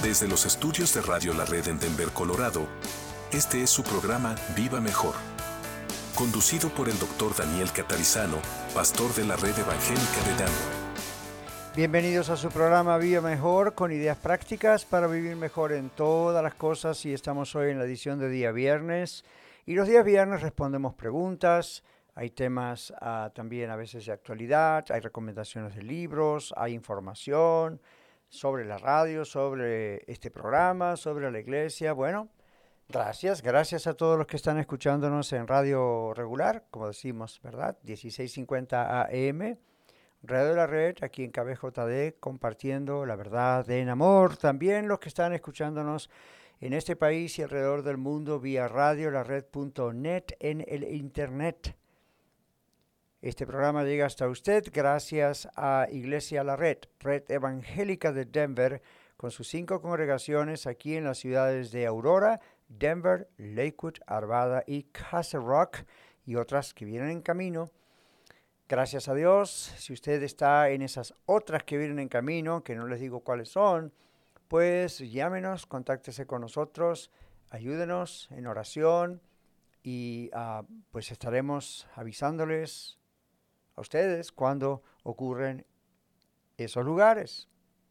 Desde los estudios de Radio La Red en Denver, Colorado, este es su programa Viva Mejor, conducido por el Dr. Daniel Catarizano, pastor de la Red Evangélica de Denver. Bienvenidos a su programa Viva Mejor, con ideas prácticas para vivir mejor en todas las cosas. Y estamos hoy en la edición de día viernes. Y los días viernes respondemos preguntas. Hay temas también a veces de actualidad, hay recomendaciones de libros, hay información sobre la radio, sobre este programa, sobre la iglesia. Bueno, gracias a todos los que están escuchándonos en radio regular, como decimos, ¿verdad? 1650 AM, Radio de la Red, aquí en KBJD, compartiendo la verdad en amor. También los que están escuchándonos en este país y alrededor del mundo vía radiolared.net en el internet. Este programa llega hasta usted gracias a Iglesia La Red, Red Evangélica de Denver, con sus 5 congregaciones aquí en las ciudades de Aurora, Denver, Lakewood, Arvada y Castle Rock, y otras que vienen en camino. Gracias a Dios, si usted está en esas otras que vienen en camino, que no les digo cuáles son, pues llámenos, contáctese con nosotros, ayúdenos en oración y pues estaremos avisándoles a ustedes cuando ocurren esos lugares.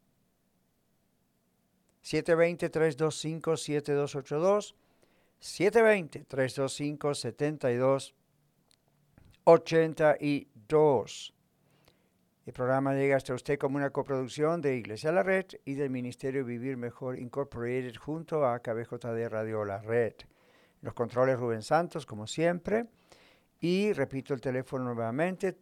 720-325-7282, 720-325-7282. El programa llega hasta usted como una coproducción de Iglesia La Red y del Ministerio Vivir Mejor Incorporated junto a KBJD Radio La Red. Los controles Rubén Santos, como siempre. Y repito el teléfono nuevamente,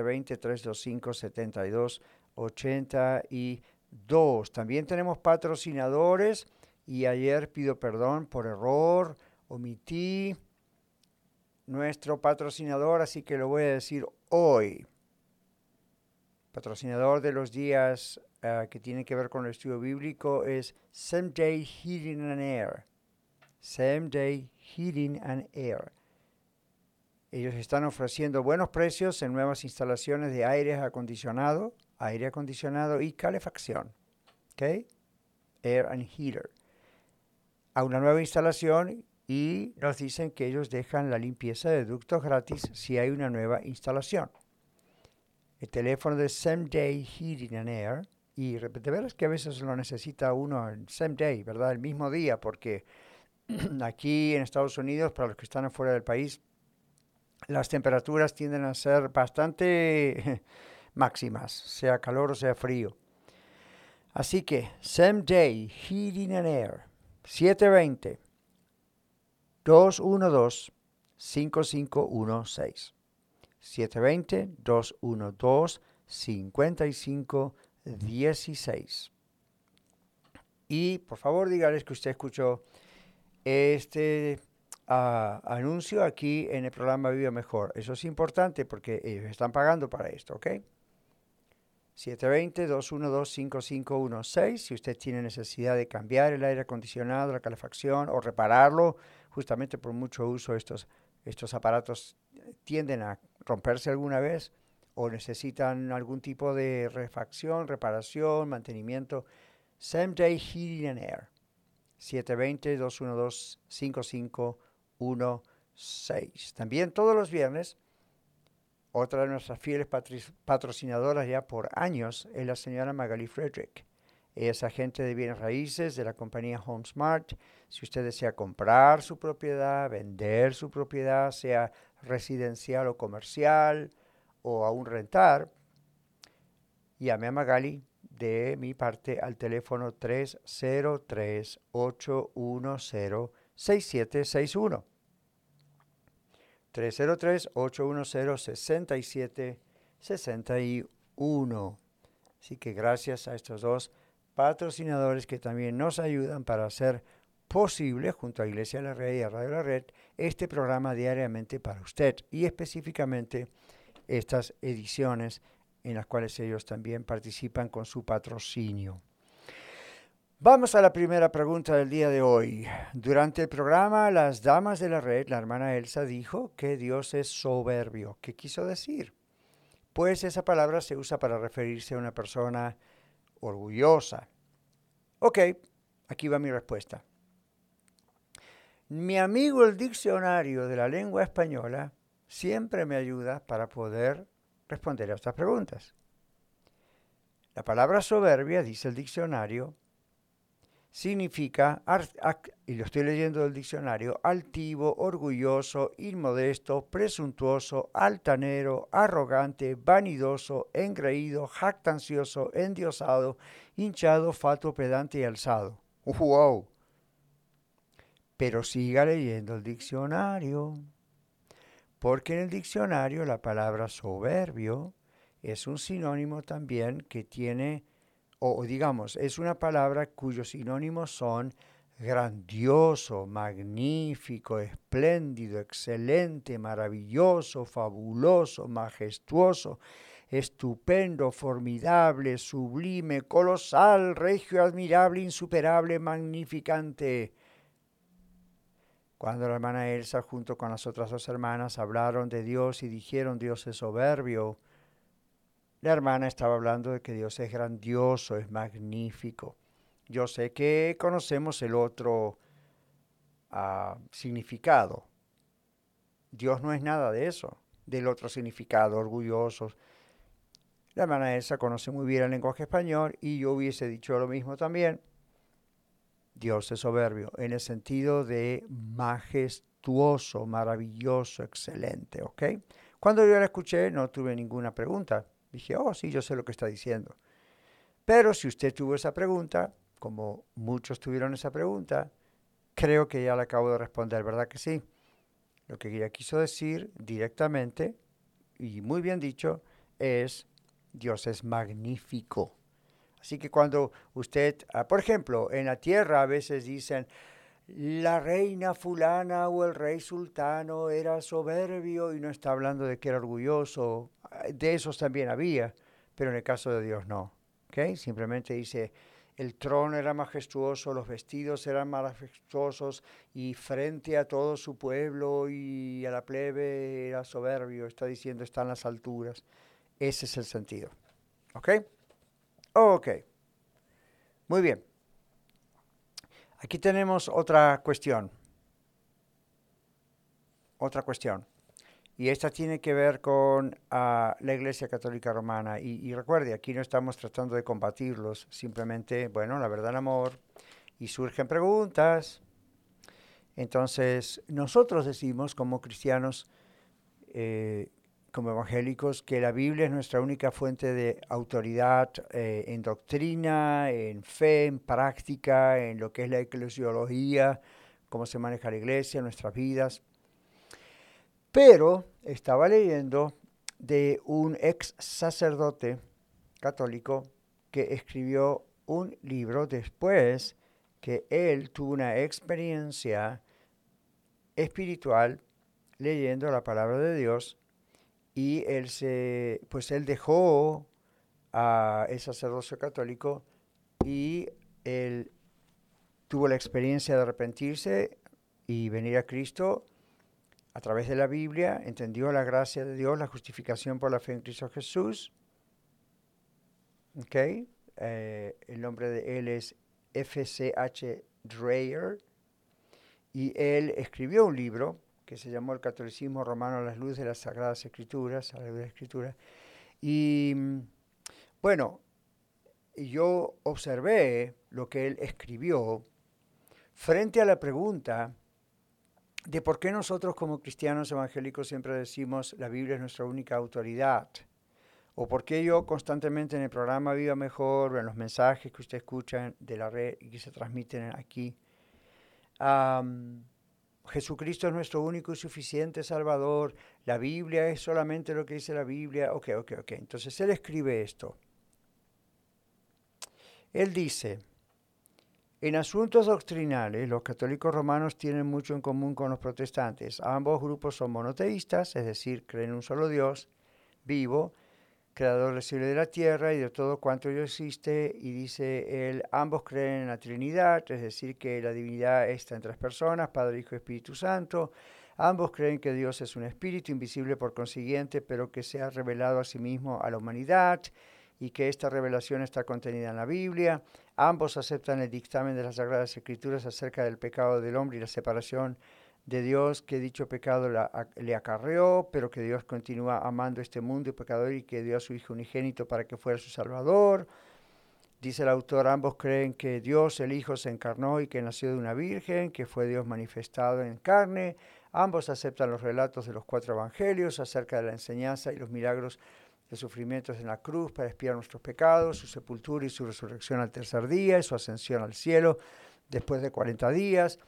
720-325-7282. También tenemos patrocinadores y ayer pido perdón por error, omití nuestro patrocinador, así que lo voy a decir hoy. Patrocinador de los días que tienen que ver con el estudio bíblico es Same Day Heating and Air. Same Day Heating and Air. Ellos están ofreciendo buenos precios en nuevas instalaciones de aire acondicionado y calefacción. ¿Ok? Air and Heater. A una nueva instalación y nos dicen que ellos dejan la limpieza de ductos gratis si hay una nueva instalación. El teléfono de Same Day Heating and Air, y de veras que a veces lo necesita uno en Same Day, ¿verdad? El mismo día, porque aquí en Estados Unidos, para los que están afuera del país, las temperaturas tienden a ser bastante máximas, sea calor o sea frío. Así que, Same Day Heating and Air, 720-212-5516. 720-212-5516. Y por favor dígales que usted escuchó este anuncio aquí en el programa Viva Mejor. Eso es importante porque ellos están pagando para esto, ¿ok? 720-212-5516. Si usted tiene necesidad de cambiar el aire acondicionado, la calefacción o repararlo, justamente por mucho uso estos aparatos tienden a romperse alguna vez o necesitan algún tipo de refacción, reparación, mantenimiento. Same Day Heating and Air. 720-212-5516. También todos los viernes, otra de nuestras fieles patrocinadoras ya por años es la señora Magali Frederick. Ella es agente de bienes raíces de la compañía HomeSmart. Si usted desea comprar su propiedad, vender su propiedad, sea residencial o comercial, o aún rentar, llame a Magali de mi parte al teléfono 303-810-6761. 303-810-6761. Así que gracias a estos dos patrocinadores que también nos ayudan para hacer posible, junto a Iglesia La Red y a Radio La Red, este programa diariamente para usted y específicamente estas ediciones en las cuales ellos también participan con su patrocinio. Vamos a la primera pregunta del día de hoy. Durante el programa, las damas de la red, la hermana Elsa dijo que Dios es soberbio. ¿Qué quiso decir? Pues esa palabra se usa para referirse a una persona orgullosa. Ok, Aquí va mi respuesta. Mi amigo el diccionario de la lengua española siempre me ayuda para poder responder a estas preguntas. La palabra soberbia, dice el diccionario, significa, y lo estoy leyendo del diccionario, altivo, orgulloso, inmodesto, presuntuoso, altanero, arrogante, vanidoso, engreído, jactancioso, endiosado, hinchado, fatuo, pedante y alzado. ¡Wow! Pero siga leyendo el diccionario, porque en el diccionario la palabra soberbio es un sinónimo también que tiene, o digamos, es una palabra cuyos sinónimos son grandioso, magnífico, espléndido, excelente, maravilloso, fabuloso, majestuoso, estupendo, formidable, sublime, colosal, regio, admirable, insuperable, magnificante. Cuando la hermana Elsa junto con las otras dos hermanas hablaron de Dios y dijeron Dios es soberbio, la hermana estaba hablando de que Dios es grandioso, es magnífico. Yo sé que conocemos el otro significado. Dios no es nada de eso, del otro significado, orgulloso. La hermana Elsa conoce muy bien el lenguaje español y yo hubiese dicho lo mismo también. Dios es soberbio, en el sentido de majestuoso, maravilloso, excelente, ¿ok? Cuando yo la escuché no tuve ninguna pregunta. Dije, oh, sí, yo sé lo que está diciendo. Pero si usted tuvo esa pregunta, como muchos tuvieron esa pregunta, creo que ya la acabo de responder, ¿verdad que sí? Lo que ella quiso decir directamente, y muy bien dicho, es Dios es magnífico. Así que cuando usted, por ejemplo, en la tierra a veces dicen, la reina fulana o el rey sultano era soberbio y no está hablando de que era orgulloso, de esos también había, pero en el caso de Dios no. ¿Okay? Simplemente dice, el trono era majestuoso, los vestidos eran majestuosos y frente a todo su pueblo y a la plebe era soberbio, está diciendo está en las alturas. Ese es el sentido. ¿Ok? Ok. Muy bien. Aquí tenemos otra cuestión. Y esta tiene que ver con la Iglesia Católica Romana. Y recuerde, aquí no estamos tratando de combatirlos, simplemente, bueno, la verdad, el amor. Y surgen preguntas. Entonces, nosotros decimos como cristianos, como evangélicos, que la Biblia es nuestra única fuente de autoridad en doctrina, en fe, en práctica, en lo que es la eclesiología, cómo se maneja la iglesia, nuestras vidas. Pero estaba leyendo de un ex sacerdote católico que escribió un libro después que él tuvo una experiencia espiritual leyendo la palabra de Dios y él dejó el sacerdocio católico y él tuvo la experiencia de arrepentirse y venir a Cristo a través de la Biblia, entendió la gracia de Dios, la justificación por la fe en Cristo Jesús. ¿Okay? El nombre de él es F.C.H. Dreyer y él escribió un libro que se llamó El Catolicismo Romano a la luz de las Sagradas Escrituras, a la luz de la Escritura. Y bueno, yo observé lo que él escribió frente a la pregunta de por qué nosotros como cristianos evangélicos siempre decimos la Biblia es nuestra única autoridad. O por qué yo constantemente en el programa Viva Mejor, o en los mensajes que usted escucha de la red y que se transmiten aquí, Jesucristo es nuestro único y suficiente Salvador, la Biblia es solamente lo que dice la Biblia. Ok. Entonces él escribe esto. Él dice, en asuntos doctrinales, los católicos romanos tienen mucho en común con los protestantes. Ambos grupos son monoteístas, es decir, creen en un solo Dios vivo, creador del cielo y de la tierra y de todo cuanto ello existe. Y dice él, ambos creen en la Trinidad, es decir, que la divinidad está en tres personas, Padre, Hijo y Espíritu Santo. Ambos creen que Dios es un espíritu invisible por consiguiente, pero que se ha revelado a sí mismo a la humanidad. y que esta revelación está contenida en la Biblia. Ambos aceptan el dictamen de las Sagradas Escrituras acerca del pecado del hombre y la separación de Dios que dicho pecado le acarreó, pero que Dios continúa amando este mundo y pecador y que dio a su Hijo unigénito para que fuera su Salvador. Dice el autor, ambos creen que Dios, el Hijo, se encarnó y que nació de una virgen, que fue Dios manifestado en carne. Ambos aceptan los relatos de los 4 evangelios acerca de la enseñanza y los milagros de sufrimientos en la cruz para expiar nuestros pecados, su sepultura y su resurrección al tercer día y su ascensión al cielo después de 40 días.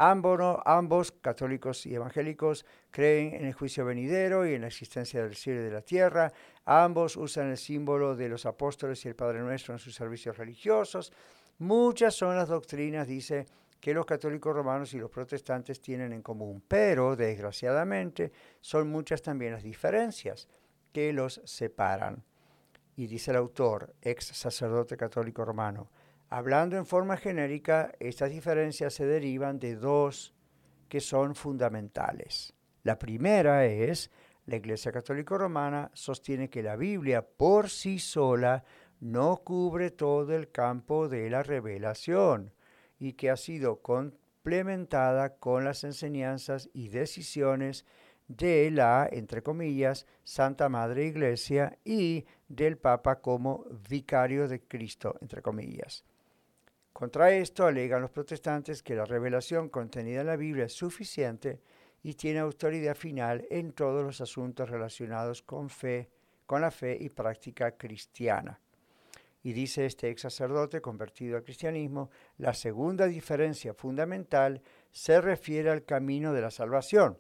Ambos, católicos y evangélicos, creen en el juicio venidero y en la existencia del cielo y de la tierra. Ambos usan el símbolo de los apóstoles y el Padre Nuestro en sus servicios religiosos. Muchas son las doctrinas, dice, que los católicos romanos y los protestantes tienen en común, pero, desgraciadamente, son muchas también las diferencias que los separan. Y dice el autor, ex sacerdote católico romano, hablando en forma genérica, estas diferencias se derivan de 2 que son fundamentales. La primera es, la Iglesia Católica Romana sostiene que la Biblia por sí sola no cubre todo el campo de la revelación y que ha sido complementada con las enseñanzas y decisiones de la, entre comillas, Santa Madre Iglesia y del Papa como vicario de Cristo, entre comillas. Contra esto alegan los protestantes que la revelación contenida en la Biblia es suficiente y tiene autoridad final en todos los asuntos relacionados con la fe y práctica cristiana. Y dice este ex sacerdote convertido al cristianismo, la segunda diferencia fundamental se refiere al camino de la salvación.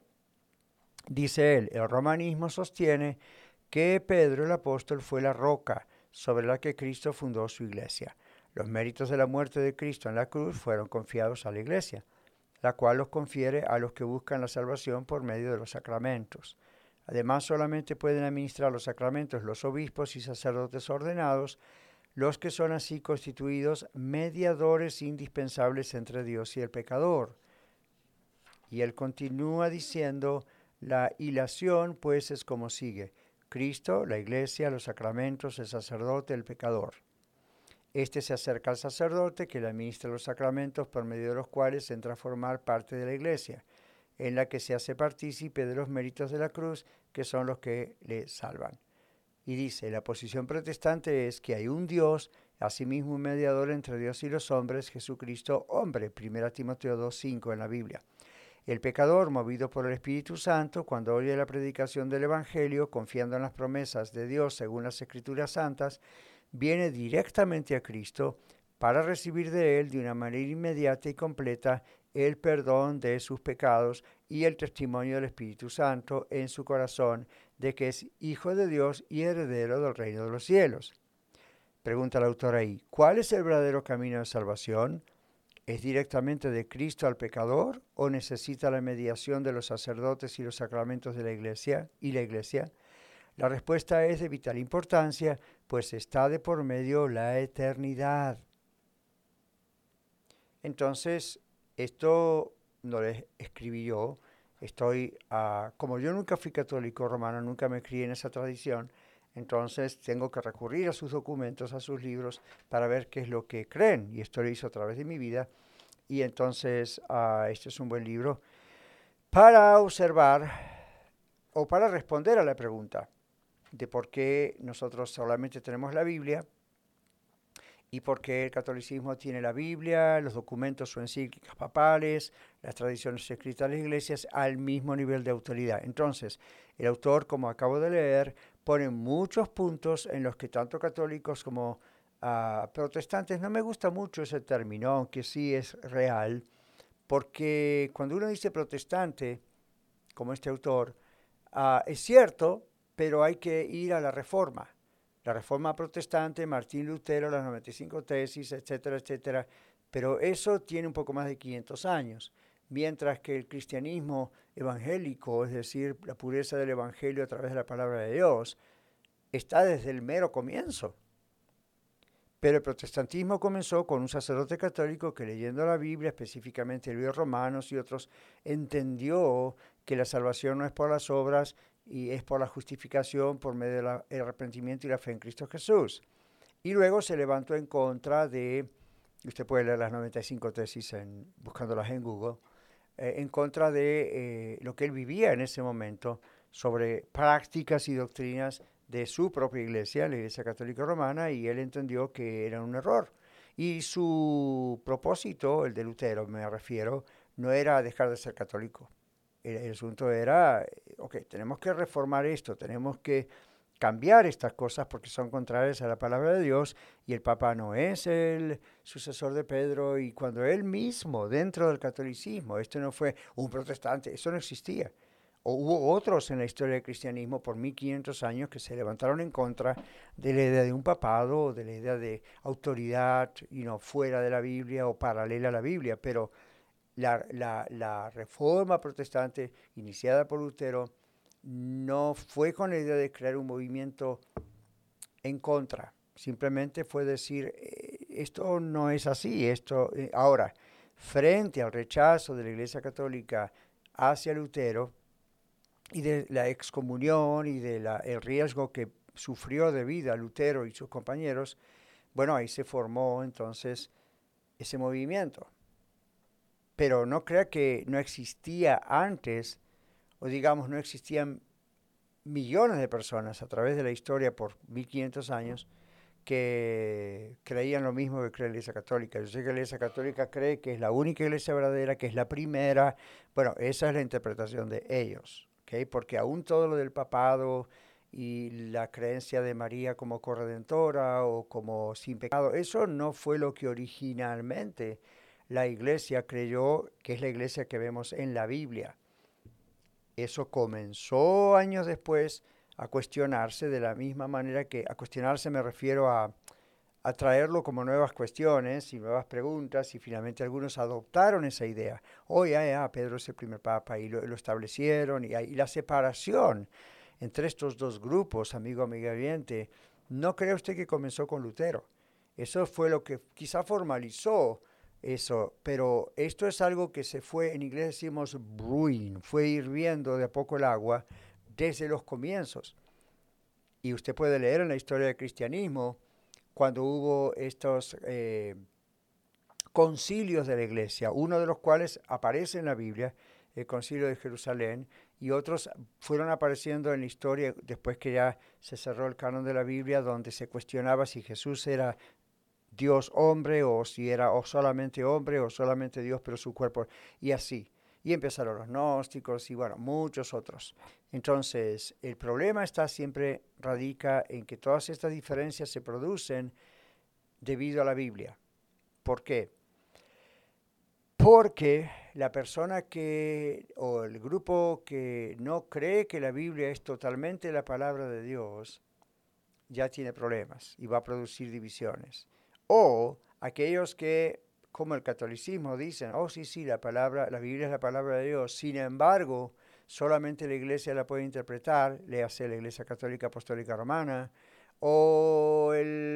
Dice él, el romanismo sostiene que Pedro el apóstol fue la roca sobre la que Cristo fundó su iglesia. Los méritos de la muerte de Cristo en la cruz fueron confiados a la iglesia, la cual los confiere a los que buscan la salvación por medio de los sacramentos. Además, solamente pueden administrar los sacramentos los obispos y sacerdotes ordenados, los que son así constituidos mediadores indispensables entre Dios y el pecador. Y él continúa diciendo, la ilación pues es como sigue: Cristo, la iglesia, los sacramentos, el sacerdote, el pecador. Este se acerca al sacerdote que le administra los sacramentos por medio de los cuales entra a formar parte de la iglesia, en la que se hace partícipe de los méritos de la cruz, que son los que le salvan. Y dice, la posición protestante es que hay un Dios, asimismo un mediador entre Dios y los hombres, Jesucristo, hombre, 1 Timoteo 2:5 en la Biblia. El pecador, movido por el Espíritu Santo, cuando oye la predicación del Evangelio, confiando en las promesas de Dios según las Escrituras Santas, viene directamente a Cristo para recibir de Él de una manera inmediata y completa el perdón de sus pecados y el testimonio del Espíritu Santo en su corazón de que es hijo de Dios y heredero del reino de los cielos. Pregunta el autor ahí, ¿cuál es el verdadero camino de salvación? ¿Es directamente de Cristo al pecador o necesita la mediación de los sacerdotes y los sacramentos de la Iglesia y la Iglesia? La respuesta es de vital importancia, pues está de por medio la eternidad. Entonces, esto no lo escribí yo. Como yo nunca fui católico romano, nunca me crié en esa tradición, entonces tengo que recurrir a sus documentos, a sus libros, para ver qué es lo que creen. Y esto lo hice a través de mi vida. Y entonces, este es un buen libro para observar o para responder a la pregunta de por qué nosotros solamente tenemos la Biblia y por qué el catolicismo tiene la Biblia, los documentos o encíclicas papales, las tradiciones escritas de las iglesias al mismo nivel de autoridad. Entonces, el autor, como acabo de leer, pone muchos puntos en los que tanto católicos como protestantes, no me gusta mucho ese término, aunque sí es real, porque cuando uno dice protestante, como este autor, es cierto, pero hay que ir a la Reforma. La Reforma protestante, Martín Lutero, las 95 tesis, etcétera, etcétera. Pero eso tiene un poco más de 500 años. Mientras que el cristianismo evangélico, es decir, la pureza del evangelio a través de la palabra de Dios, está desde el mero comienzo. Pero el protestantismo comenzó con un sacerdote católico que, leyendo la Biblia, específicamente el libro de Romanos y otros, entendió que la salvación no es por las obras y es por la justificación por medio del arrepentimiento y la fe en Cristo Jesús. Y luego se levantó en contra de, usted puede leer las 95 tesis buscándolas en Google, en contra de lo que él vivía en ese momento sobre prácticas y doctrinas de su propia iglesia, la Iglesia Católica Romana, y él entendió que era un error. Y su propósito, el de Lutero me refiero, no era dejar de ser católico. El asunto era, ok, tenemos que reformar esto, tenemos que cambiar estas cosas porque son contrarias a la palabra de Dios, y el Papa no es el sucesor de Pedro, y cuando él mismo dentro del catolicismo, esto no fue un protestante, eso no existía. O hubo otros en la historia del cristianismo por 1500 años que se levantaron en contra de la idea de un papado o de la idea de autoridad fuera de la Biblia o paralela a la Biblia, pero la reforma protestante iniciada por Lutero no fue con la idea de crear un movimiento en contra, simplemente fue decir, esto no es así, ahora, frente al rechazo de la Iglesia Católica hacia Lutero y de la excomunión y de el riesgo que sufrió de vida Lutero y sus compañeros, bueno, ahí se formó entonces ese movimiento. Pero no crea que no existía antes, o digamos, no existían millones de personas a través de la historia por 1500 años que creían lo mismo que cree la Iglesia Católica. Yo sé que la Iglesia Católica cree que es la única iglesia verdadera, que es la primera. Bueno, esa es la interpretación de ellos, ¿okay? Porque aún todo lo del papado y la creencia de María como corredentora o como sin pecado, eso no fue lo que originalmente la iglesia creyó que es la iglesia que vemos en la Biblia. Eso comenzó años después a cuestionarse de la misma manera a cuestionarse me refiero a traerlo como nuevas cuestiones y nuevas preguntas, y finalmente algunos adoptaron esa idea. Pedro es el primer papa, y lo establecieron, y la separación entre estos dos grupos, amigo, amiga oyente, no cree usted que comenzó con Lutero. Eso fue lo que quizá formalizó eso, pero esto es algo que se fue, en inglés decimos brewing, fue hirviendo de a poco el agua desde los comienzos. Y usted puede leer en la historia del cristianismo cuando hubo estos concilios de la iglesia, uno de los cuales aparece en la Biblia, el concilio de Jerusalén, y otros fueron apareciendo en la historia después que ya se cerró el canon de la Biblia, donde se cuestionaba si Jesús era Dios hombre, o si era o solamente hombre o solamente Dios pero su cuerpo, y así. Y empezaron los gnósticos y bueno, muchos otros. Entonces, el problema radica en que todas estas diferencias se producen debido a la Biblia. ¿Por qué? Porque la persona o el grupo que no cree que la Biblia es totalmente la palabra de Dios, ya tiene problemas y va a producir divisiones. O aquellos que, como el catolicismo, dicen, sí, la Biblia es la palabra de Dios, sin embargo, solamente la iglesia la puede interpretar, léase la Iglesia Católica Apostólica Romana, o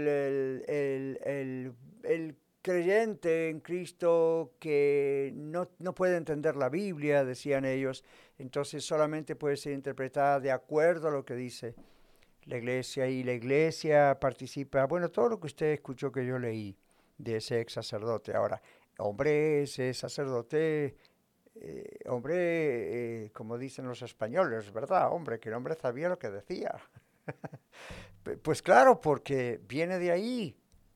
el creyente en Cristo que no puede entender la Biblia, decían ellos, entonces solamente puede ser interpretada de acuerdo a lo que dice la iglesia, y la iglesia participa, bueno, todo lo que usted escuchó que yo leí de ese ex sacerdote. Ahora, ese sacerdote, como dicen los españoles, ¿verdad? Que el hombre sabía lo que decía. Pues claro, porque viene de ahí.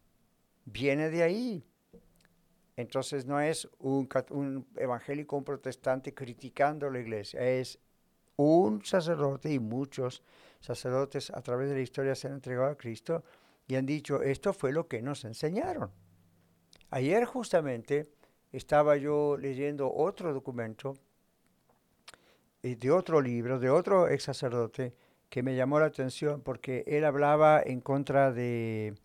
Entonces no es un evangélico, un protestante criticando la iglesia, es un sacerdote, y muchos sacerdotes a través de la historia se han entregado a Cristo y han dicho, esto fue lo que nos enseñaron. Ayer justamente estaba yo leyendo otro documento de otro libro, de otro ex sacerdote, que me llamó la atención porque él hablaba en contra del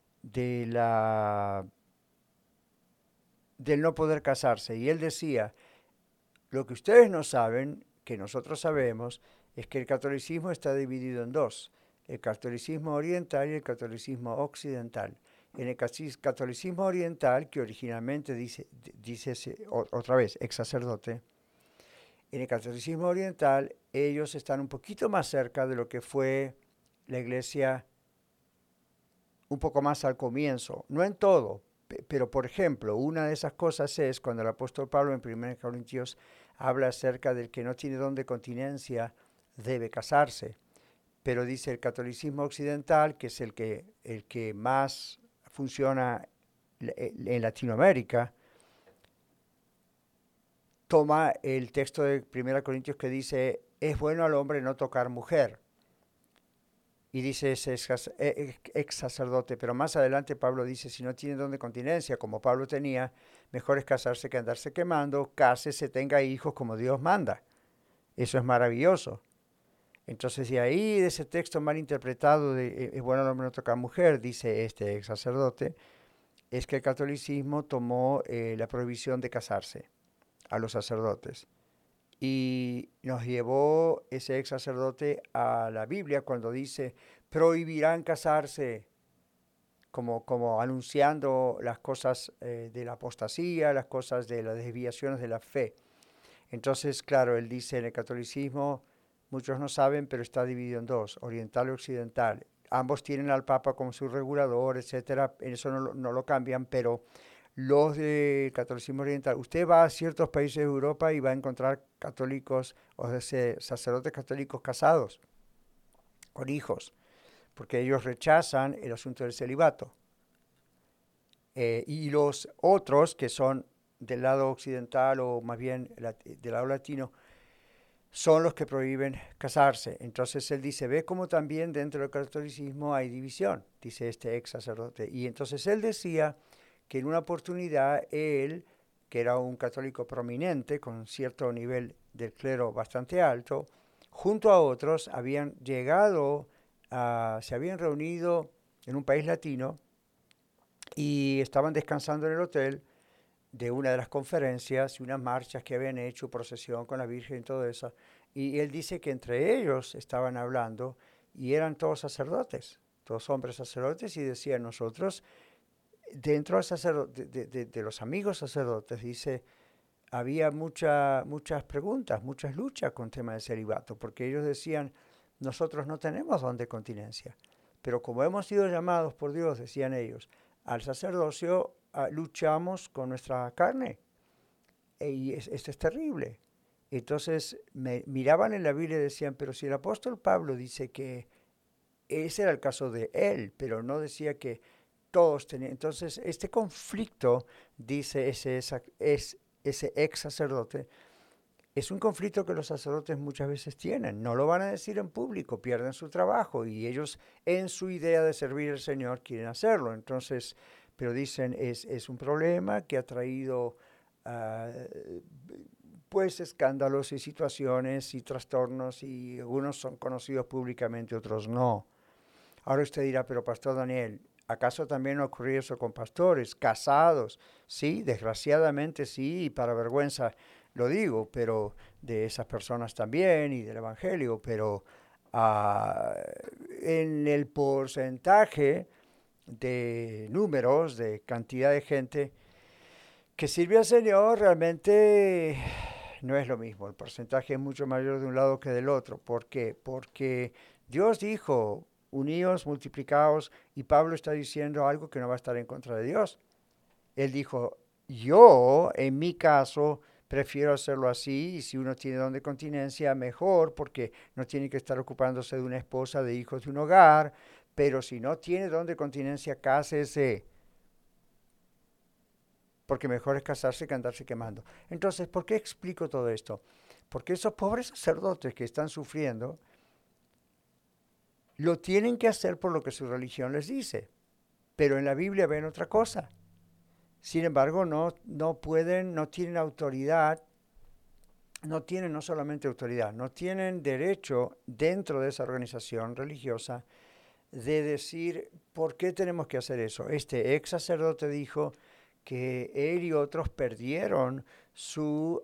no poder casarse, y él decía, lo que ustedes no saben, que nosotros sabemos, es que el catolicismo está dividido en dos, el catolicismo oriental y el catolicismo occidental. En el catolicismo oriental, que originalmente dice otra vez, ex sacerdote, en el catolicismo oriental ellos están un poquito más cerca de lo que fue la iglesia un poco más al comienzo, no en todo, pero por ejemplo, una de esas cosas es cuando el apóstol Pablo en 1 Corintios habla acerca del que no tiene don de continencia, debe casarse. Pero dice el catolicismo occidental, que es el que más funciona en Latinoamérica, toma el texto de 1 Corintios que dice, es bueno al hombre no tocar mujer. Y dice ese ex sacerdote, pero más adelante Pablo dice, si no tiene don de continencia, como Pablo tenía, mejor es casarse que andarse quemando, cásese, tenga hijos como Dios manda. Eso es maravilloso. Entonces, de ahí, de ese texto mal interpretado de es bueno al hombre no tocar mujer, dice este ex sacerdote, es que el catolicismo tomó la prohibición de casarse a los sacerdotes. Y nos llevó ese ex sacerdote a la Biblia cuando dice, prohibirán casarse, como anunciando las cosas de la apostasía, las cosas de las desviaciones de la fe. Entonces, claro, él dice en el catolicismo, muchos no saben, pero está dividido en dos, oriental y occidental. Ambos tienen al Papa como su regulador, etcétera. En eso no lo cambian, pero los del catolicismo oriental, usted va a ciertos países de Europa y va a encontrar católicos, o sea, sacerdotes católicos casados, con hijos, porque ellos rechazan el asunto del celibato. Y los otros, que son del lado occidental o más bien del lado latino, son los que prohíben casarse. Entonces él dice, ve cómo también dentro del catolicismo hay división, dice este ex sacerdote. Y entonces él decía que en una oportunidad él, que era un católico prominente, con cierto nivel del clero bastante alto, junto a otros habían llegado, se habían reunido en un país latino y estaban descansando en el hotel de una de las conferencias y unas marchas que habían hecho, procesión con la Virgen y todo eso. Y él dice que entre ellos estaban hablando y eran todos sacerdotes, todos hombres sacerdotes, y decían nosotros, dentro de los amigos sacerdotes, dice, había muchas preguntas, muchas luchas con tema del celibato, porque ellos decían, nosotros no tenemos don de continencia, pero como hemos sido llamados por Dios, decían ellos, al sacerdocio, luchamos con nuestra carne, y esto es terrible. Entonces miraban en la Biblia y decían, pero si el apóstol Pablo dice que ese era el caso de él, pero no decía que todos tenían. Entonces este conflicto, dice ese ex sacerdote, es un conflicto que los sacerdotes muchas veces tienen. No lo van a decir en público, pierden su trabajo y ellos en su idea de servir al Señor quieren hacerlo. Entonces, pero dicen, es un problema que ha traído pues escándalos y situaciones y trastornos, y algunos son conocidos públicamente, otros no. Ahora usted dirá, pero Pastor Daniel, ¿acaso también ocurrió eso con pastores casados? Sí, desgraciadamente sí, y para vergüenza lo digo, pero de esas personas también y del Evangelio, pero en el porcentaje de números, de cantidad de gente que sirve al Señor, realmente no es lo mismo. El porcentaje es mucho mayor de un lado que del otro. ¿Por qué? Porque Dios dijo, uníos, multiplicaos, y Pablo está diciendo algo que no va a estar en contra de Dios. Él dijo, yo, en mi caso, prefiero hacerlo así, y si uno tiene don de continencia, mejor, porque no tiene que estar ocupándose de una esposa, de hijos, de un hogar, pero si no tiene don de continencia, cásese, porque mejor es casarse que andarse quemando. Entonces, ¿por qué explico todo esto? Porque esos pobres sacerdotes que están sufriendo, lo tienen que hacer por lo que su religión les dice, pero en la Biblia ven otra cosa. Sin embargo, no pueden, no tienen autoridad, no solamente autoridad, no tienen derecho dentro de esa organización religiosa de decir por qué tenemos que hacer eso. Este ex sacerdote dijo que él y otros perdieron su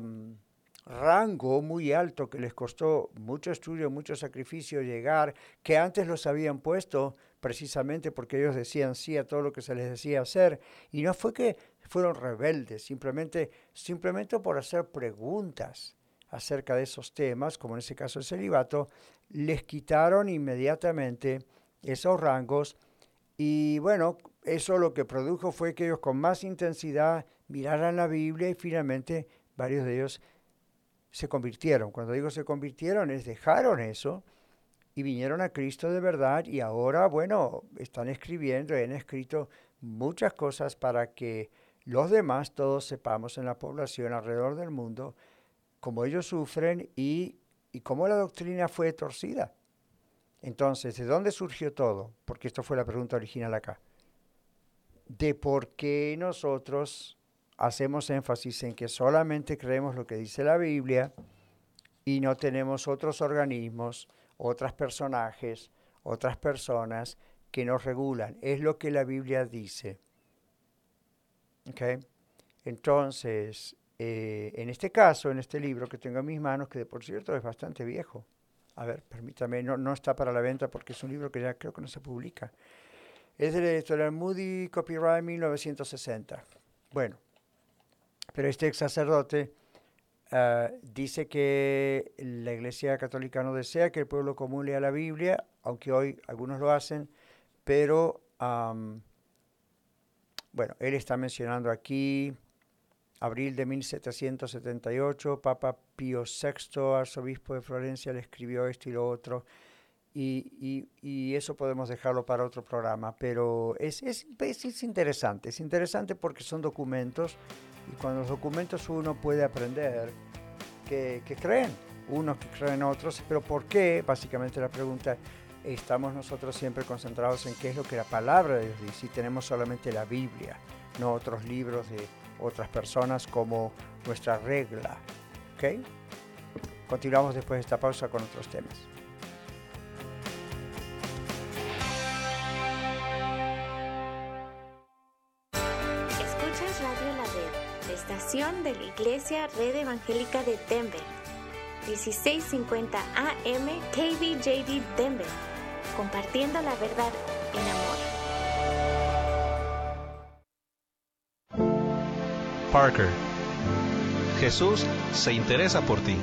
rango muy alto, que les costó mucho estudio, mucho sacrificio llegar, que antes los habían puesto precisamente porque ellos decían sí a todo lo que se les decía hacer, y no fue que fueron rebeldes, simplemente por hacer preguntas acerca de esos temas, como en ese caso el celibato, les quitaron inmediatamente esos rangos Y bueno, eso lo que produjo fue que ellos con más intensidad miraran la Biblia y finalmente varios de ellos se convirtieron. Cuando digo se convirtieron, es dejaron eso y vinieron a Cristo de verdad y ahora, bueno, están escribiendo y han escrito muchas cosas para que los demás todos sepamos en la población alrededor del mundo cómo ellos sufren y cómo la doctrina fue torcida. Entonces, ¿de dónde surgió todo? Porque esto fue la pregunta original acá. De por qué nosotros hacemos énfasis en que solamente creemos lo que dice la Biblia y no tenemos otros organismos, otros personajes, otras personas que nos regulan. Es lo que la Biblia dice. ¿Okay? Entonces, en este caso, en este libro que tengo en mis manos, que por cierto es bastante viejo. A ver, permítame, no está para la venta porque es un libro que ya creo que no se publica. Es de la editorial Moody, copyright 1960. Bueno, pero este ex sacerdote dice que la Iglesia Católica no desea que el pueblo común lea la Biblia, aunque hoy algunos lo hacen, pero bueno, él está mencionando aquí abril de 1778, Papa Pío VI, arzobispo de Florencia, le escribió esto y lo otro, y eso podemos dejarlo para otro programa, pero es interesante porque son documentos, y con los documentos uno puede aprender que creen, unos que creen otros, pero ¿por qué? Básicamente la pregunta, estamos nosotros siempre concentrados en qué es lo que la palabra de Dios dice, y tenemos solamente la Biblia, no otros libros de otras personas como nuestra regla. ¿Ok? Continuamos después de esta pausa con otros temas. Escuchas Radio La Red, la estación de la Iglesia Red Evangélica de Denver. 1650 AM KBJD Denver. Compartiendo la verdad en amor. Parker. Jesús se interesa por ti.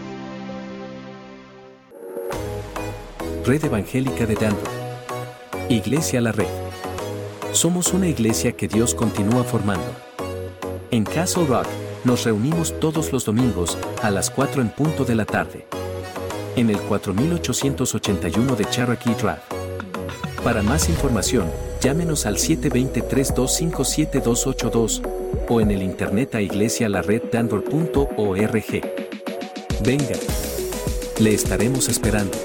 Red Evangélica de Denver. Iglesia La Red. Somos una iglesia que Dios continúa formando. En Castle Rock, nos reunimos todos los domingos a las 4 en punto de la tarde. En el 4881 de Cherokee Drive. Para más información, llámenos al 720-325-7282 o en el internet a iglesialareddenver.org. Venga, le estaremos esperando.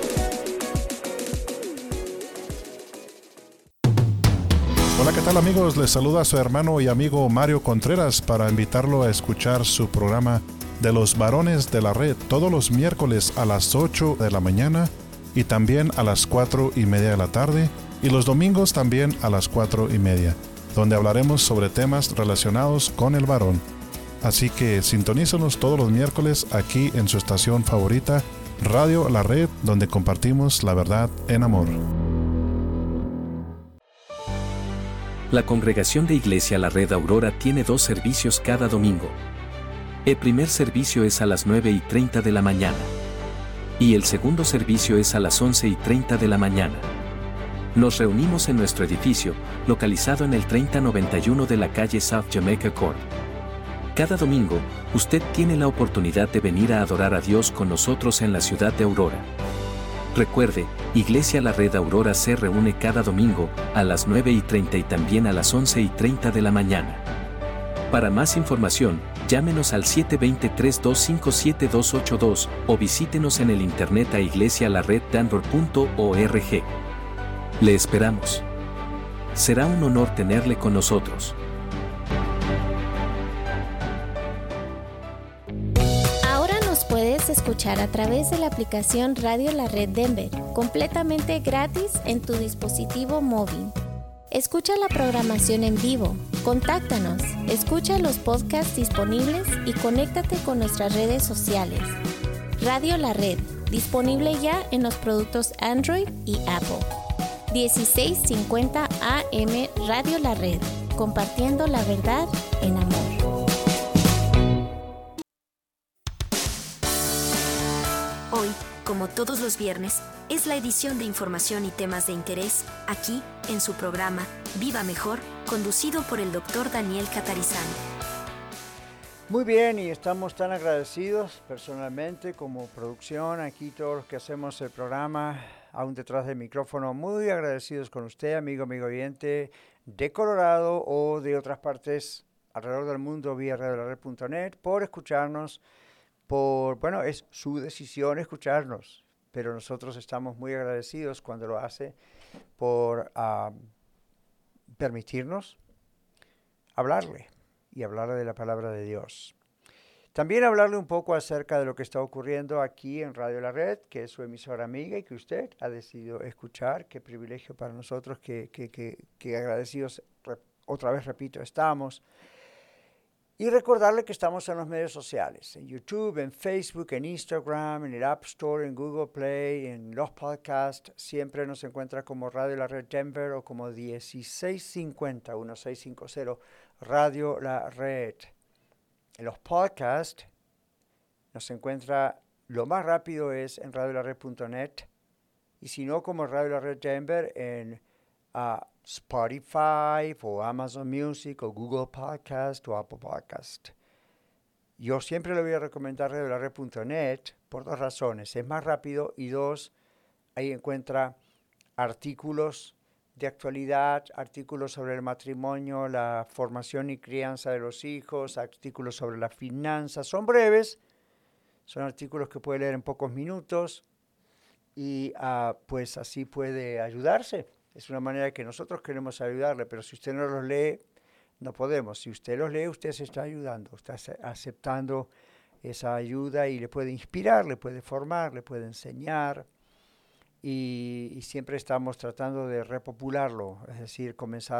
Hola, ¿qué tal amigos? Les saluda su hermano y amigo Mario Contreras para invitarlo a escuchar su programa de los varones de la red todos los miércoles a las 8 de la mañana y también a las 4:30 de la tarde y los domingos también a las 4:30, donde hablaremos sobre temas relacionados con el varón. Así que sintonízanos todos los miércoles aquí en su estación favorita, Radio La Red, donde compartimos la verdad en amor. La congregación de Iglesia La Red Aurora tiene 2 servicios cada domingo. El primer servicio es a las 9:30 de la mañana. Y el segundo servicio es a las 11:30 de la mañana. Nos reunimos en nuestro edificio, localizado en el 3091 de la calle South Jamaica Court. Cada domingo, usted tiene la oportunidad de venir a adorar a Dios con nosotros en la ciudad de Aurora. Recuerde, Iglesia La Red Aurora se reúne cada domingo a las 9:30 y también a las 11:30 de la mañana. Para más información, llámenos al 720-325-7282 o visítenos en el internet a iglesialareddenver.org. Le esperamos. Será un honor tenerle con nosotros. Ahora nos puedes escuchar a través de la aplicación Radio La Red Denver, completamente gratis en tu dispositivo móvil. Escucha la programación en vivo, contáctanos, escucha los podcasts disponibles y conéctate con nuestras redes sociales. Radio La Red, disponible ya en los productos Android y Apple. 1650 AM Radio La Red, compartiendo la verdad en amor. Hoy como todos los viernes, es la edición de información y temas de interés, aquí, en su programa, Viva Mejor, conducido por el Dr. Daniel Catarizano. Muy bien, y estamos tan agradecidos personalmente como producción, aquí todos los que hacemos el programa, aún detrás del micrófono, muy agradecidos con usted, amigo oyente de Colorado o de otras partes alrededor del mundo vía radiolared.net, por escucharnos, bueno, es su decisión escucharnos, pero nosotros estamos muy agradecidos cuando lo hace por permitirnos hablarle y hablarle de la palabra de Dios. También hablarle un poco acerca de lo que está ocurriendo aquí en Radio La Red, que es su emisora amiga y que usted ha decidido escuchar. Qué privilegio para nosotros, que agradecidos, otra vez repito, estamos. Y recordarle que estamos en los medios sociales, en YouTube, en Facebook, en Instagram, en el App Store, en Google Play, en los podcasts. Siempre nos encuentra como Radio La Red Denver o como 1650 Radio La Red. En los podcasts nos encuentra, lo más rápido es en radiolared.net, y si no, como Radio La Red Denver en Spotify o Amazon Music o Google Podcast o Apple Podcast. Yo siempre le voy a recomendar radiolared.net por dos razones. Es más rápido y dos, ahí encuentra artículos de actualidad, artículos sobre el matrimonio, la formación y crianza de los hijos, artículos sobre las finanzas. Son breves, son artículos que puede leer en pocos minutos y pues así puede ayudarse. Es una manera que nosotros queremos ayudarle, pero si usted no los lee, no podemos. Si usted los lee, usted se está ayudando, está aceptando esa ayuda y le puede inspirar, le puede formar, le puede enseñar. Y siempre estamos tratando de repopularlo, es decir,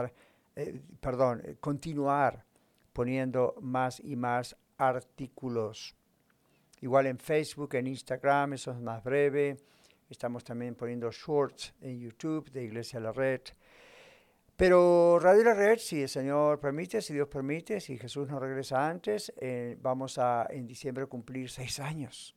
continuar poniendo más y más artículos. Igual en Facebook, en Instagram, eso es más breve. Estamos también poniendo shorts en YouTube de Iglesia La Red. Pero Radio La Red, si el Señor permite, si Dios permite, si Jesús nos regresa antes, vamos a en diciembre cumplir 6 años.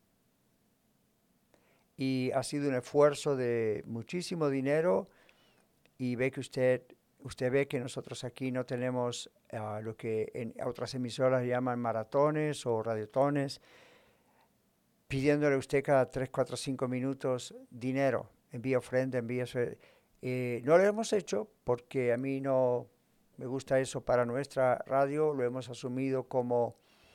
Y ha sido un esfuerzo de muchísimo dinero, y ve que usted ve que nosotros aquí no tenemos lo que en otras emisoras llaman maratones o radiotones, pidiéndole a usted cada 3, 4, 5 minutos dinero, envía ofrenda, no lo hemos hecho porque a mí no me gusta eso para nuestra radio, lo hemos asumido como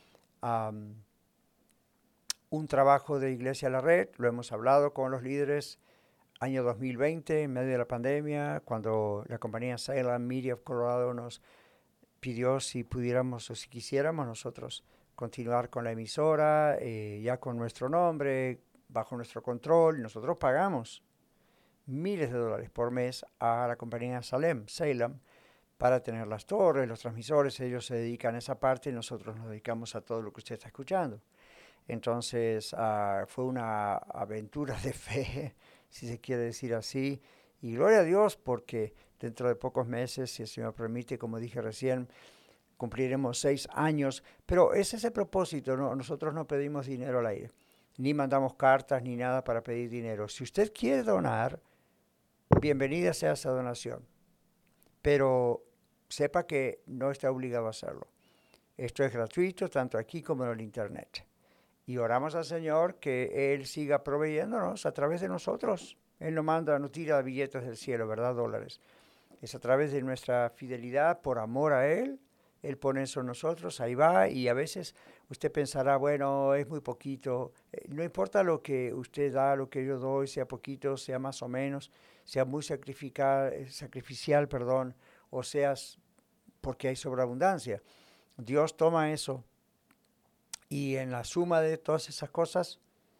un trabajo de Iglesia La Red, lo hemos hablado con los líderes año 2020, en medio de la pandemia, cuando la compañía Salem Media of Colorado nos pidió si pudiéramos o si quisiéramos nosotros continuar con la emisora, ya con nuestro nombre, bajo nuestro control. Nosotros pagamos miles de dólares por mes a la compañía Salem para tener las torres, los transmisores. Ellos se dedican a esa parte y nosotros nos dedicamos a todo lo que usted está escuchando. Entonces fue una aventura de fe, si se quiere decir así, y gloria a Dios, porque dentro de pocos meses, si el Señor permite, como dije recién, cumpliremos 6 años, pero ese es el propósito, ¿no? Nosotros no pedimos dinero al aire, ni mandamos cartas ni nada para pedir dinero. Si usted quiere donar, bienvenida sea esa donación, pero sepa que no está obligado a hacerlo. Esto es gratuito, tanto aquí como en el Internet. Y oramos al Señor que Él siga proveyéndonos a través de nosotros. Él no tira billetes del cielo, ¿verdad? Dólares. Es a través de nuestra fidelidad, por amor a Él. Él pone eso en nosotros, ahí va, y a veces usted pensará, bueno, es muy poquito. No importa lo que usted da, lo que yo doy, sea poquito, sea más o menos, sea muy sacrificial, o seas porque hay sobreabundancia. Dios toma eso y en la suma de todas esas cosas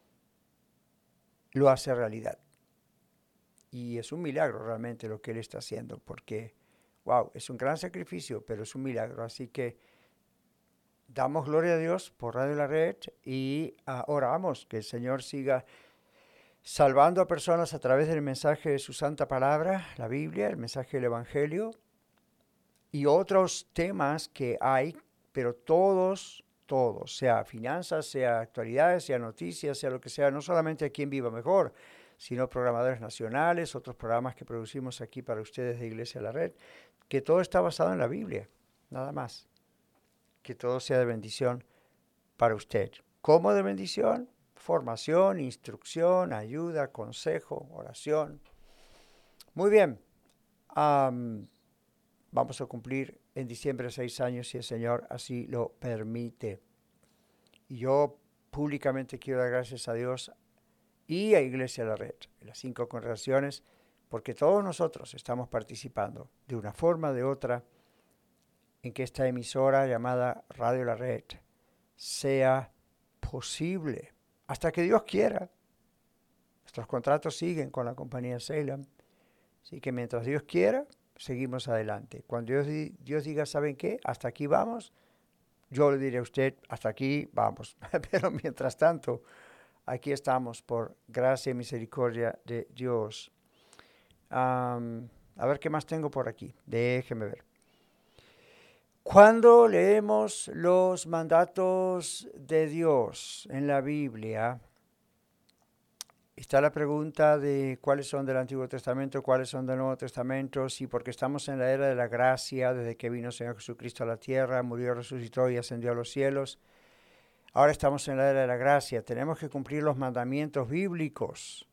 lo hace realidad. Y es un milagro realmente lo que Él está haciendo, porque wow, es un gran sacrificio, pero es un milagro. Así que damos gloria a Dios por Radio La Red y oramos que el Señor siga salvando a personas a través del mensaje de su santa palabra, la Biblia, el mensaje del Evangelio y otros temas que hay, pero todos todo, sea finanzas, sea actualidades, sea noticias, sea lo que sea, no solamente aquí en Viva Mejor, sino programadores nacionales, otros programas que producimos aquí para ustedes de Iglesia La Red, que todo está basado en la Biblia, nada más. Que todo sea de bendición para usted. ¿Cómo de bendición? Formación, instrucción, ayuda, consejo, oración. Muy bien. Vamos a cumplir en diciembre 6 años si el Señor así lo permite. Y yo públicamente quiero dar gracias a Dios y a Iglesia La Red, las 5 congregaciones, porque todos nosotros estamos participando de una forma o de otra en que esta emisora llamada Radio La Red sea posible, hasta que Dios quiera. Nuestros contratos siguen con la compañía Salem, así que mientras Dios quiera, seguimos adelante. Cuando Dios diga, ¿saben qué? Hasta aquí vamos, yo le diré a usted, hasta aquí vamos. Pero mientras tanto, aquí estamos por gracia y misericordia de Dios. A ver qué más tengo por aquí. Déjeme ver. Cuando leemos los mandatos de Dios en la Biblia, está la pregunta de cuáles son del Antiguo Testamento, cuáles son del Nuevo Testamento, sí, porque estamos en la era de la gracia, desde que vino el Señor Jesucristo a la tierra, murió, resucitó y ascendió a los cielos. Ahora estamos en la era de la gracia, tenemos que cumplir los mandamientos bíblicos.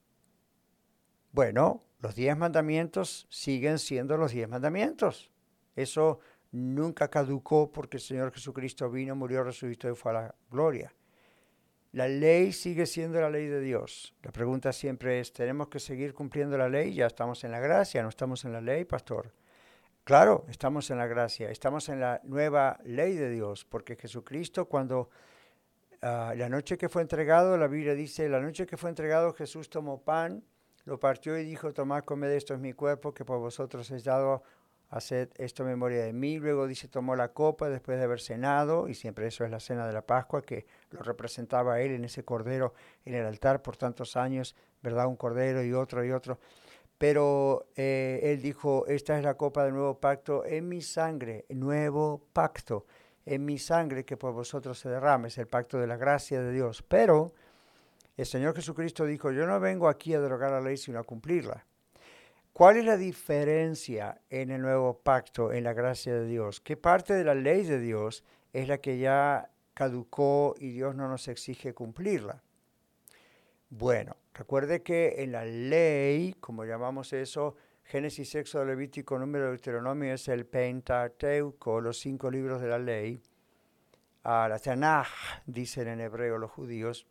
Bueno, los 10 mandamientos siguen siendo los 10 mandamientos. Eso nunca caducó porque el Señor Jesucristo vino, murió, resucitó y fue a la gloria. La ley sigue siendo la ley de Dios. La pregunta siempre es, ¿tenemos que seguir cumpliendo la ley? Ya estamos en la gracia, ¿no estamos en la ley, pastor? Claro, estamos en la gracia, estamos en la nueva ley de Dios, porque Jesucristo cuando la noche que fue entregado, la Biblia dice, la noche que fue entregado Jesús tomó pan, lo partió y dijo, tomad, comed, esto es mi cuerpo que por vosotros es dado. Haced esto en memoria de mí. Luego dice, tomó la copa después de haber cenado, y siempre eso es la cena de la Pascua, que lo representaba a él en ese cordero en el altar por tantos años, ¿verdad? Un cordero y otro y otro. Pero él dijo, esta es la copa del nuevo pacto en mi sangre, nuevo pacto, en mi sangre que por vosotros se derrame, es el pacto de la gracia de Dios. Pero el Señor Jesucristo dijo, yo no vengo aquí a derogar la ley, sino a cumplirla. ¿Cuál es la diferencia en el nuevo pacto, en la gracia de Dios? ¿Qué parte de la ley de Dios es la que ya caducó y Dios no nos exige cumplirla? Bueno, recuerde que en la ley, como llamamos eso, Génesis, Éxodo, Levítico, Número, Deuteronomio, es el Pentateuco, los 5 libros de la ley. La Tanaj, dicen en hebreo los judíos.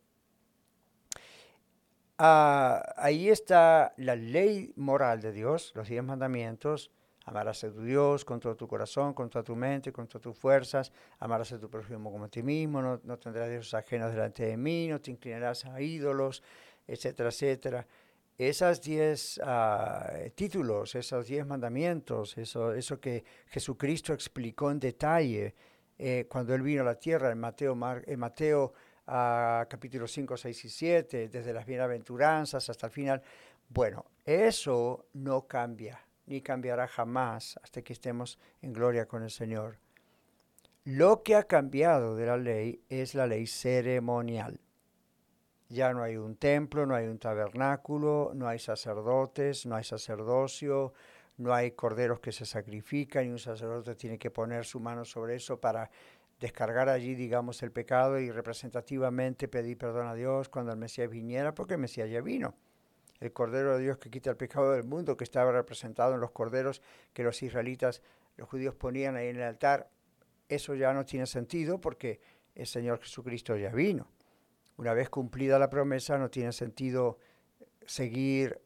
Ahí está la ley moral de Dios, los 10 mandamientos. Amarás a tu Dios con todo tu corazón, con toda tu mente, con todas tus fuerzas. Amarás a tu prójimo como a ti mismo. No tendrás dioses ajenos delante de mí. No te inclinarás a ídolos, etcétera, etcétera. Esas 10 títulos, esos 10 mandamientos, eso que Jesucristo explicó en detalle cuando Él vino a la tierra en Mateo capítulo 5, 6 y 7, desde las bienaventuranzas hasta el final. Bueno, eso no cambia, ni cambiará jamás hasta que estemos en gloria con el Señor. Lo que ha cambiado de la ley es la ley ceremonial. Ya no hay un templo, no hay un tabernáculo, no hay sacerdotes, no hay sacerdocio, no hay corderos que se sacrifican y un sacerdote tiene que poner su mano sobre eso para descargar allí, digamos, el pecado y representativamente pedir perdón a Dios cuando el Mesías viniera, porque el Mesías ya vino. El Cordero de Dios que quita el pecado del mundo, que estaba representado en los corderos que los israelitas, los judíos ponían ahí en el altar, eso ya no tiene sentido porque el Señor Jesucristo ya vino. Una vez cumplida la promesa, no tiene sentido seguir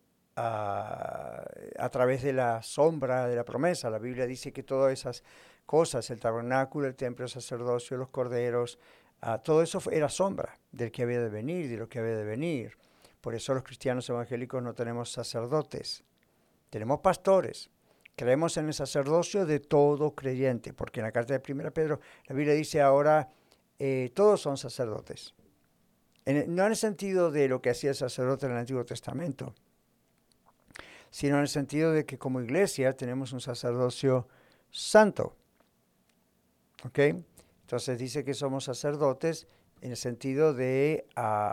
a través de la sombra de la promesa. La Biblia dice que todas esas cosas, el tabernáculo, el templo, el sacerdocio, los corderos, todo eso era sombra del que había de venir, de lo que había de venir. Por eso los cristianos evangélicos no tenemos sacerdotes, tenemos pastores. Creemos en el sacerdocio de todo creyente, porque en la carta de 1 Pedro la Biblia dice ahora todos son sacerdotes. No en el sentido de lo que hacía el sacerdote en el Antiguo Testamento, sino en el sentido de que como iglesia tenemos un sacerdocio santo. ¿Ok? Entonces dice que somos sacerdotes en el sentido de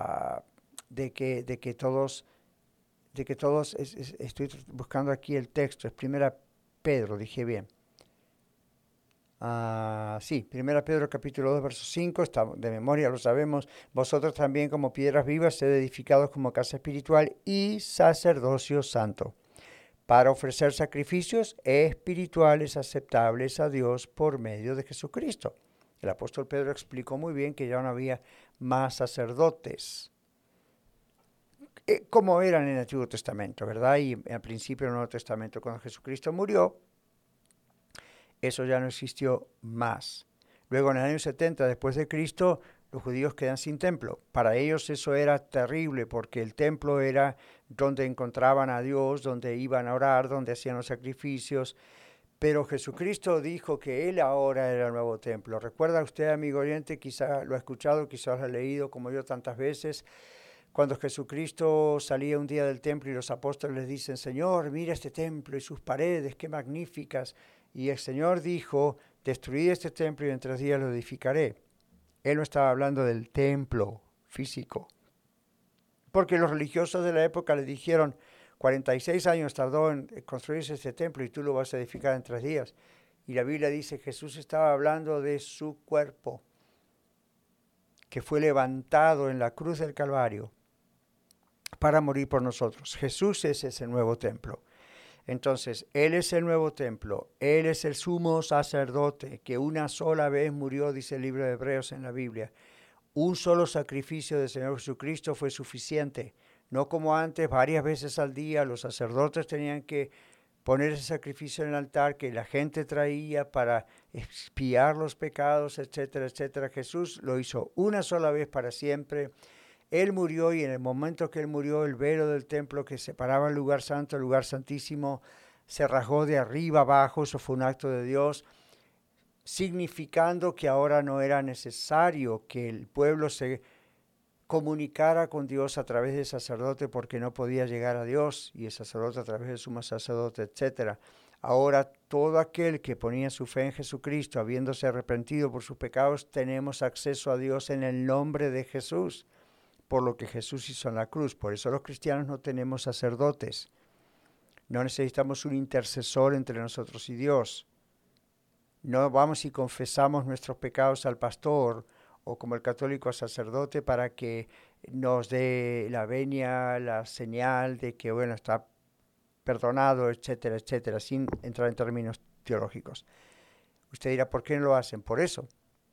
que todos, estoy buscando aquí el texto, es 1 Pedro, dije bien. Sí, 1 Pedro capítulo 2, verso 5, está, de memoria lo sabemos. Vosotros también como piedras vivas sed edificados como casa espiritual y sacerdocio santo, para ofrecer sacrificios espirituales aceptables a Dios por medio de Jesucristo. El apóstol Pedro explicó muy bien que ya no había más sacerdotes, como eran en el Antiguo Testamento, ¿verdad? Y al principio del Nuevo Testamento, cuando Jesucristo murió, eso ya no existió más. Luego en el año 70 después de Cristo, los judíos quedan sin templo. Para ellos eso era terrible porque el templo era donde encontraban a Dios, donde iban a orar, donde hacían los sacrificios. Pero Jesucristo dijo que Él ahora era el nuevo templo. ¿Recuerda usted, amigo oyente? Quizá lo ha escuchado, quizás lo ha leído como yo tantas veces. Cuando Jesucristo salía un día del templo y los apóstoles les dicen, Señor, mira este templo y sus paredes, qué magníficas. Y el Señor dijo, destruid este templo y en 3 días lo edificaré. Él no estaba hablando del templo físico. Porque los religiosos de la época le dijeron, 46 años tardó en construirse este templo y tú lo vas a edificar en 3 días. Y la Biblia dice, Jesús estaba hablando de su cuerpo, que fue levantado en la cruz del Calvario para morir por nosotros. Jesús es ese nuevo templo. Entonces, Él es el nuevo templo, Él es el sumo sacerdote que una sola vez murió, dice el libro de Hebreos en la Biblia. Un solo sacrificio del Señor Jesucristo fue suficiente. No como antes, varias veces al día, los sacerdotes tenían que poner ese sacrificio en el altar que la gente traía para expiar los pecados, etcétera, etcétera. Jesús lo hizo una sola vez para siempre. Él murió y en el momento que Él murió, el velo del templo que separaba el lugar santo, el lugar santísimo, se rasgó de arriba abajo. Eso fue un acto de Dios, significando que ahora no era necesario que el pueblo se comunicara con Dios a través del sacerdote porque no podía llegar a Dios y el sacerdote a través del sumo sacerdote, etc. Ahora todo aquel que ponía su fe en Jesucristo, habiéndose arrepentido por sus pecados, tenemos acceso a Dios en el nombre de Jesús, por lo que Jesús hizo en la cruz. Por eso los cristianos no tenemos sacerdotes. No necesitamos un intercesor entre nosotros y Dios. No vamos y confesamos nuestros pecados al pastor o como el católico al sacerdote para que nos dé la venia, la señal de que, bueno, está perdonado, etcétera, etcétera, sin entrar en términos teológicos. Usted dirá, ¿por qué no lo hacen? Por eso.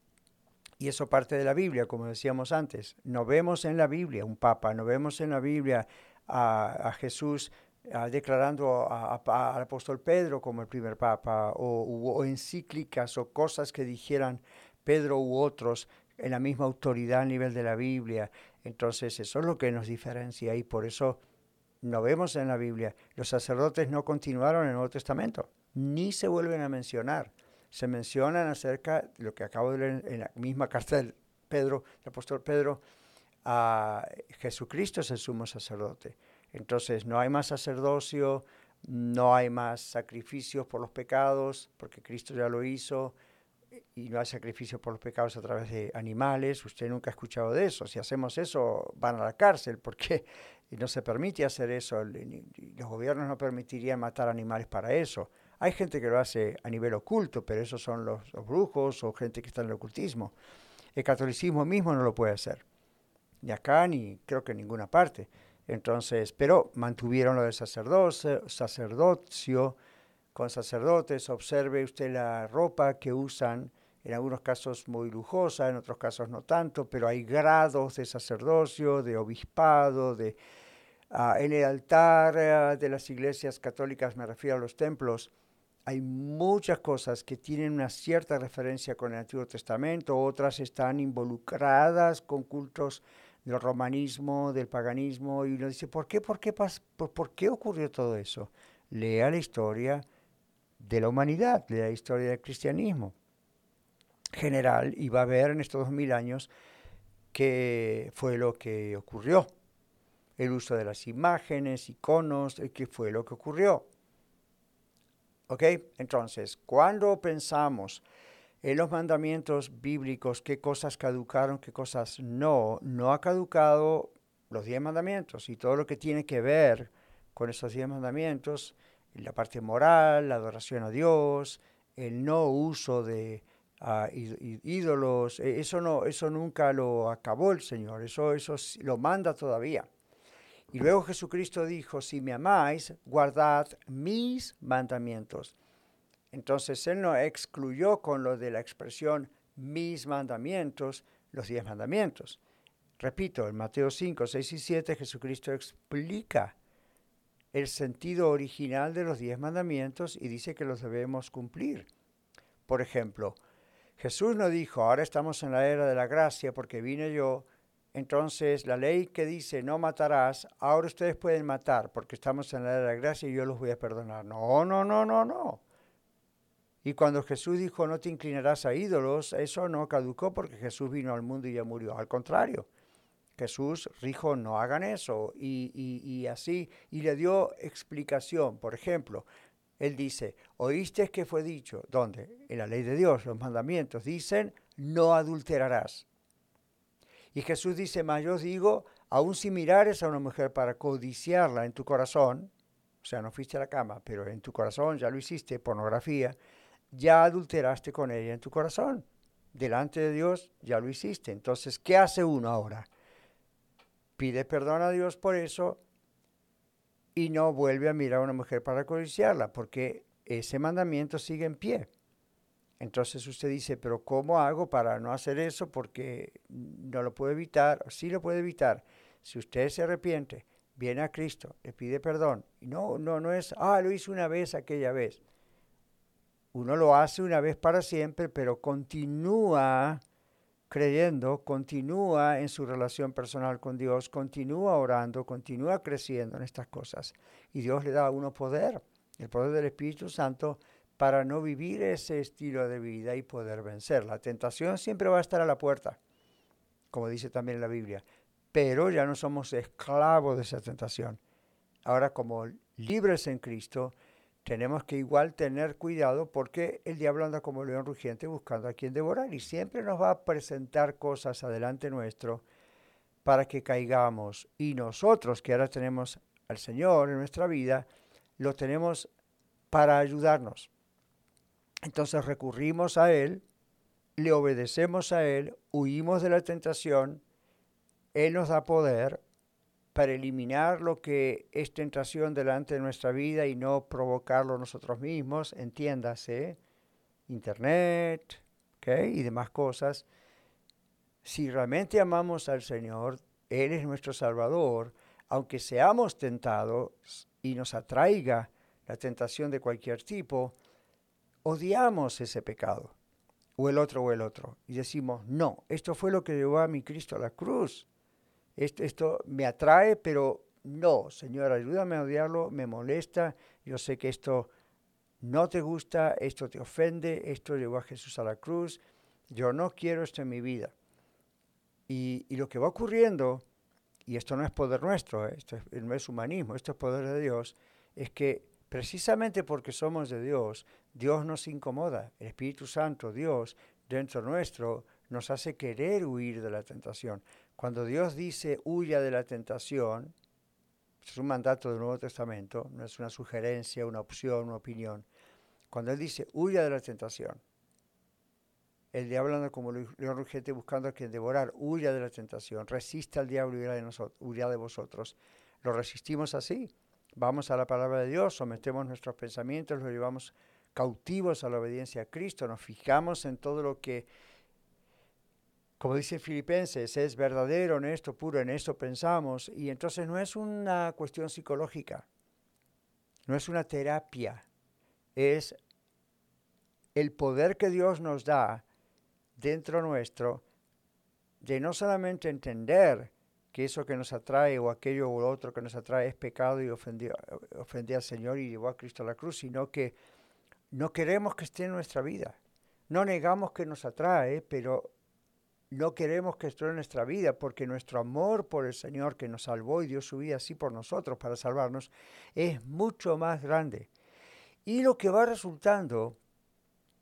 Y eso parte de la Biblia, como decíamos antes. No vemos en la Biblia un papa, no vemos en la Biblia a Jesús declarando al apóstol Pedro como el primer papa, o encíclicas o cosas que dijeran Pedro u otros en la misma autoridad a nivel de la Biblia. Entonces eso es lo que nos diferencia y por eso no vemos en la Biblia. Los sacerdotes no continuaron en el Nuevo Testamento, ni se vuelven a mencionar. Se mencionan acerca de lo que acabo de leer en la misma carta del apóstol Pedro, a Jesucristo es el sumo sacerdote. Entonces no hay más sacerdocio, no hay más sacrificios por los pecados, porque Cristo ya lo hizo, y no hay sacrificio por los pecados a través de animales. Usted nunca ha escuchado de eso. Si hacemos eso, van a la cárcel, porque no se permite hacer eso. Los gobiernos no permitirían matar animales para eso. Hay gente que lo hace a nivel oculto, pero esos son los brujos o gente que está en el ocultismo. El catolicismo mismo no lo puede hacer, ni acá ni creo que en ninguna parte. Entonces, pero mantuvieron lo del sacerdocio con sacerdotes. Observe usted la ropa que usan, en algunos casos muy lujosa, en otros casos no tanto, pero hay grados de sacerdocio, de obispado, en el altar de las iglesias católicas, me refiero a los templos, hay muchas cosas que tienen una cierta referencia con el Antiguo Testamento, otras están involucradas con cultos del romanismo, del paganismo, y uno dice, ¿por qué ocurrió todo eso? Lea la historia de la humanidad, lea la historia del cristianismo general, y va a ver en estos 2000 años qué fue lo que ocurrió. El uso de las imágenes, iconos, qué fue lo que ocurrió. ¿Ok? Entonces, cuando pensamos en los mandamientos bíblicos qué cosas caducaron, qué cosas no. No ha caducado los 10 mandamientos y todo lo que tiene que ver con esos 10 mandamientos, la parte moral, la adoración a Dios, el no uso de ídolos, eso nunca lo acabó el Señor, eso lo manda todavía. Y luego Jesucristo dijo, si me amáis, guardad mis mandamientos. Entonces Él no excluyó con lo de la expresión mis mandamientos, los 10 mandamientos. Repito, en Mateo 5, 6 y 7 Jesucristo explica el sentido original de los 10 mandamientos y dice que los debemos cumplir. Por ejemplo, Jesús no dijo, ahora estamos en la era de la gracia porque vine yo, entonces la ley que dice no matarás, ahora ustedes pueden matar porque estamos en la era de la gracia y yo los voy a perdonar. No. Y cuando Jesús dijo no te inclinarás a ídolos, eso no caducó porque Jesús vino al mundo y ya murió. Al contrario, Jesús dijo no hagan eso y así, y le dio explicación. Por ejemplo, Él dice, oíste que fue dicho, ¿dónde? En la ley de Dios, los mandamientos dicen no adulterarás. Y Jesús dice, mas yo digo, aun si mirares a una mujer para codiciarla en tu corazón, o sea, no fuiste a la cama, pero en tu corazón ya lo hiciste, pornografía, ya adulteraste con ella en tu corazón. Delante de Dios ya lo hiciste. Entonces, ¿qué hace uno ahora? Pide perdón a Dios por eso y no vuelve a mirar a una mujer para codiciarla, porque ese mandamiento sigue en pie. Entonces usted dice, pero ¿cómo hago para no hacer eso? Porque no lo puedo evitar. Sí lo puede evitar. Si usted se arrepiente, viene a Cristo, le pide perdón. Y no es, lo hice una vez aquella vez. Uno lo hace una vez para siempre, pero continúa creyendo, continúa en su relación personal con Dios, continúa orando, continúa creciendo en estas cosas. Y Dios le da a uno poder, el poder del Espíritu Santo, para no vivir ese estilo de vida y poder vencer. La tentación siempre va a estar a la puerta, como dice también la Biblia, pero ya no somos esclavos de esa tentación. Ahora, como libres en Cristo, tenemos que igual tener cuidado porque el diablo anda como león rugiente buscando a quien devorar y siempre nos va a presentar cosas adelante nuestro para que caigamos. Y nosotros, que ahora tenemos al Señor en nuestra vida, lo tenemos para ayudarnos. Entonces recurrimos a Él, le obedecemos a Él, huimos de la tentación, Él nos da poder para eliminar lo que es tentación delante de nuestra vida y no provocarlo nosotros mismos, entiéndase, internet, y demás cosas. Si realmente amamos al Señor, Él es nuestro Salvador, aunque seamos tentados y nos atraiga la tentación de cualquier tipo, odiamos ese pecado, o el otro, y decimos, no, esto fue lo que llevó a mi Cristo a la cruz. Esto me atrae, pero no, Señor, ayúdame a odiarlo, me molesta, yo sé que esto no te gusta, esto te ofende, esto llevó a Jesús a la cruz, yo no quiero esto en mi vida. Y lo que va ocurriendo, y esto no es poder nuestro, esto no es humanismo, esto es poder de Dios, es que precisamente porque somos de Dios, Dios nos incomoda, el Espíritu Santo, Dios, dentro nuestro, nos hace querer huir de la tentación. Cuando Dios dice huya de la tentación, es un mandato del Nuevo Testamento, no es una sugerencia, una opción, una opinión. Cuando Él dice huya de la tentación, el diablo anda como león rugiente buscando a quien devorar, huya de la tentación, resista al diablo y huirá de vosotros. Lo resistimos así. Vamos a la palabra de Dios, sometemos nuestros pensamientos, los llevamos cautivos a la obediencia a Cristo, nos fijamos en todo lo que, como dice Filipenses, es verdadero, honesto, puro, en esto pensamos. Y entonces no es una cuestión psicológica, no es una terapia, es el poder que Dios nos da dentro nuestro de no solamente entender que eso que nos atrae o aquello o lo otro que nos atrae es pecado y ofende al Señor y llevó a Cristo a la cruz, sino que no queremos que esté en nuestra vida. No negamos que nos atrae, pero no queremos que esté en nuestra vida porque nuestro amor por el Señor que nos salvó y dio su vida así por nosotros para salvarnos es mucho más grande. Y lo que va resultando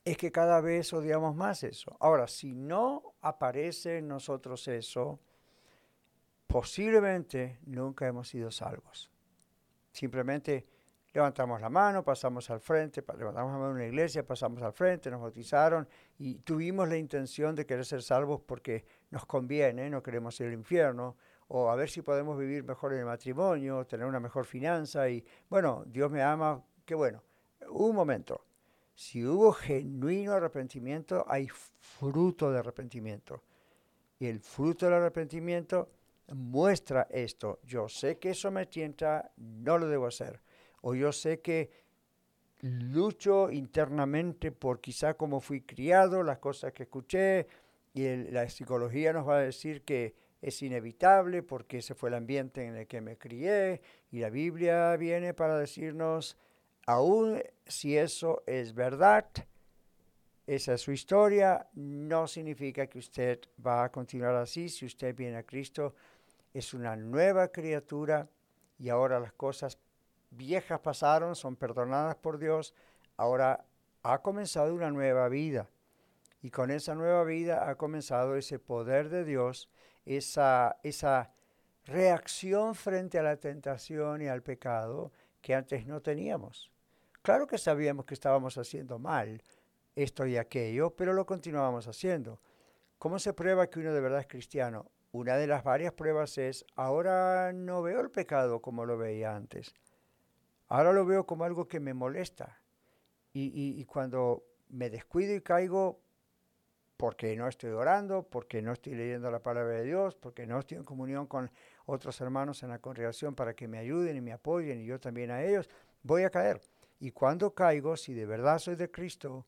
es que cada vez odiamos más eso. Ahora, si no aparece en nosotros eso, posiblemente nunca hemos sido salvos. Simplemente levantamos la mano, pasamos al frente, levantamos la mano en una iglesia, pasamos al frente, nos bautizaron y tuvimos la intención de querer ser salvos porque nos conviene, no queremos ir al infierno, o a ver si podemos vivir mejor en el matrimonio, tener una mejor finanza y, bueno, Dios me ama, qué bueno. Un momento, si hubo genuino arrepentimiento, hay fruto de arrepentimiento. Y el fruto del arrepentimiento muestra esto. Yo sé que eso me tienta, no lo debo hacer. O yo sé que lucho internamente por quizá cómo fui criado, las cosas que escuché, y la psicología nos va a decir que es inevitable porque ese fue el ambiente en el que me crié, y la Biblia viene para decirnos, aun si eso es verdad, esa es su historia, no significa que usted va a continuar así. Si usted viene a Cristo, es una nueva criatura y ahora las cosas viejas pasaron, son perdonadas por Dios, ahora ha comenzado una nueva vida. Y con esa nueva vida ha comenzado ese poder de Dios, esa reacción frente a la tentación y al pecado que antes no teníamos. Claro que sabíamos que estábamos haciendo mal esto y aquello, pero lo continuábamos haciendo. ¿Cómo se prueba que uno de verdad es cristiano? Una de las varias pruebas es, ahora no veo el pecado como lo veía antes. Ahora lo veo como algo que me molesta. Y cuando me descuido y caigo, porque no estoy orando, porque no estoy leyendo la palabra de Dios, porque no estoy en comunión con otros hermanos en la congregación para que me ayuden y me apoyen y yo también a ellos, voy a caer. Y cuando caigo, si de verdad soy de Cristo,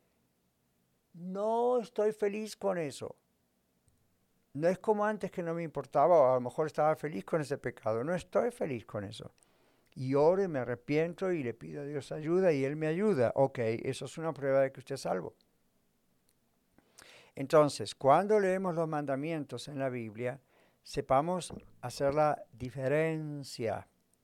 no estoy feliz con eso. No es como antes que no me importaba, o a lo mejor estaba feliz con ese pecado. No estoy feliz con eso. Y oro y me arrepiento y le pido a Dios ayuda y Él me ayuda. Ok, eso es una prueba de que usted es salvo. Entonces, cuando leemos los mandamientos en la Biblia, sepamos hacer la diferencia.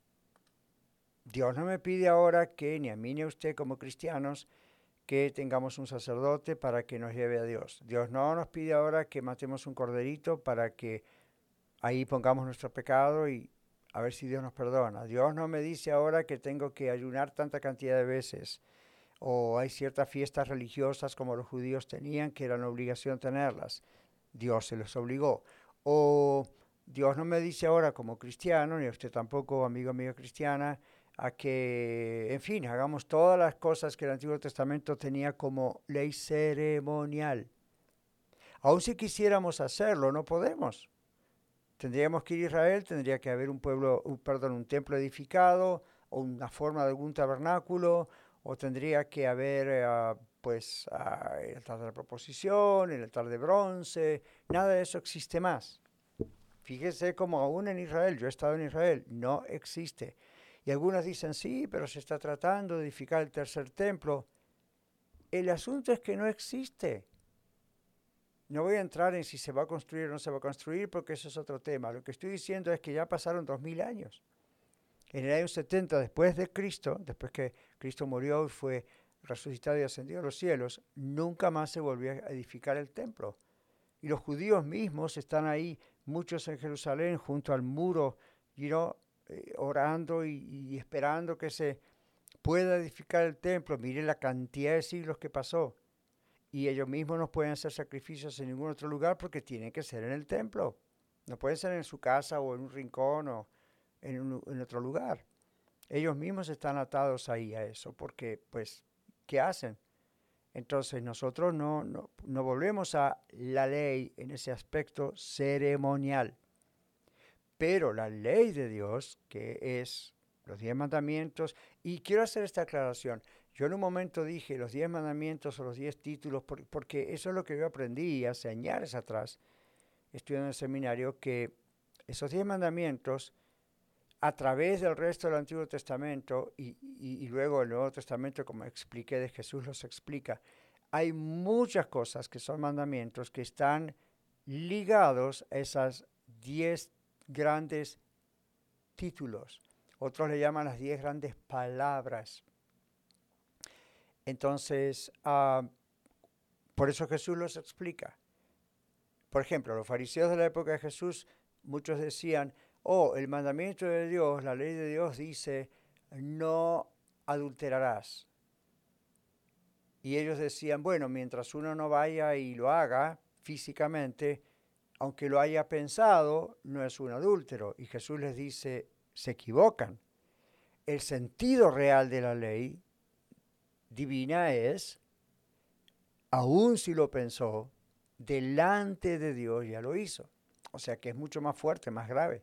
Dios no me pide ahora que ni a mí ni a usted como cristianos que tengamos un sacerdote para que nos lleve a Dios. Dios no nos pide ahora que matemos un corderito para que ahí pongamos nuestro pecado y a ver si Dios nos perdona. Dios no me dice ahora que tengo que ayunar tanta cantidad de veces. O hay ciertas fiestas religiosas como los judíos tenían que era una obligación tenerlas. Dios se los obligó. O Dios no me dice ahora como cristiano, ni a usted tampoco, amigo, amiga cristiana, a que, en fin, hagamos todas las cosas que el Antiguo Testamento tenía como ley ceremonial. Aun si quisiéramos hacerlo, no podemos. Tendríamos que ir a Israel, tendría que haber un templo edificado, o una forma de algún tabernáculo, o tendría que haber, el altar de la proposición, el altar de bronce. Nada de eso existe más. Fíjese como aún en Israel, yo he estado en Israel, no existe. Y algunos dicen, sí, pero se está tratando de edificar el tercer templo. El asunto es que no existe. No voy a entrar en si se va a construir o no se va a construir, porque eso es otro tema. Lo que estoy diciendo es que ya pasaron 2000 años. En el año 70 después de Cristo, después que Cristo murió y fue resucitado y ascendido a los cielos, nunca más se volvió a edificar el templo. Y los judíos mismos están ahí, muchos en Jerusalén, junto al muro, orando y esperando que se pueda edificar el templo. Mire la cantidad de siglos que pasó. Y ellos mismos no pueden hacer sacrificios en ningún otro lugar porque tienen que ser en el templo. No pueden ser en su casa o en un rincón o en otro lugar. Ellos mismos están atados ahí a eso porque, pues, ¿qué hacen? Entonces nosotros no volvemos a la ley en ese aspecto ceremonial. Pero la ley de Dios, que es los 10 mandamientos, y quiero hacer esta aclaración. Yo en un momento dije los 10 mandamientos o los 10 títulos, porque eso es lo que yo aprendí hace años atrás, estudiando en el seminario, que esos 10 mandamientos, a través del resto del Antiguo Testamento y luego el Nuevo Testamento, como expliqué, de Jesús los explica, hay muchas cosas que son mandamientos que están ligados a esas 10 grandes títulos. Otros le llaman las 10 grandes palabras. Entonces, Por eso Jesús los explica. Por ejemplo, los fariseos de la época de Jesús, muchos decían, el mandamiento de Dios, la ley de Dios dice, no adulterarás. Y ellos decían, bueno, mientras uno no vaya y lo haga físicamente, aunque lo haya pensado, no es un adúltero. Y Jesús les dice, se equivocan. El sentido real de la ley divina es, aun si lo pensó, delante de Dios ya lo hizo. O sea que es mucho más fuerte, más grave.